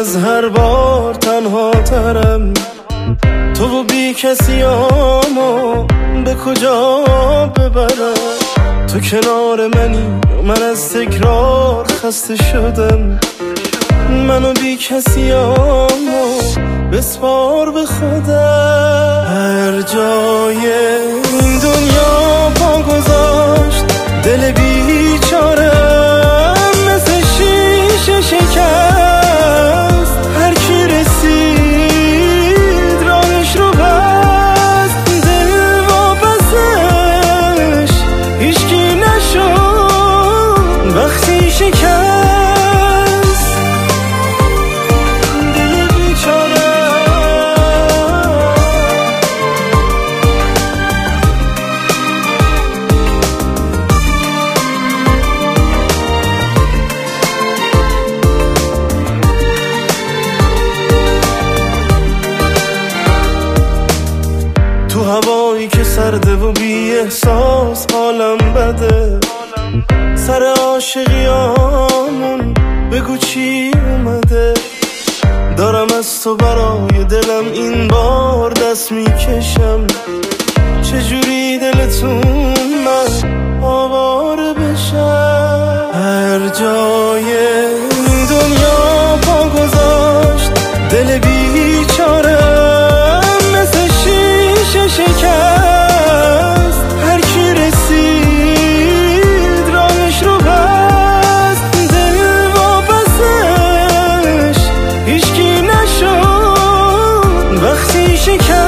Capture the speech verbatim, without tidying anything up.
از هر بار تنها ترم. تو و بی کسیامو به کجا ببرم؟ تو کنار منی و من از تکرار خسته شدم. منو بی کسیامو بسپار به خودم. هر جای این دنیا پا گذاشت دل بیچارم مثل شیشه شکست. هر کی رسید راهش رو بست، دل واپسش هیچکی نشد وقتی شکست. تو هوایی که سرده و بی احساس حالم بده. سر عاشقیامون بگو چی اومده؟ دارم از تو برای دلم این بار دست میکشم. چجوری دلتون من آواره بشم؟ هر جای این دنیا پا گذاشت دل بیچارم مثل شیشه شکست. هر کی رسید راهش رو بست، دل واپسش هیچکی نشد وقتی شکست.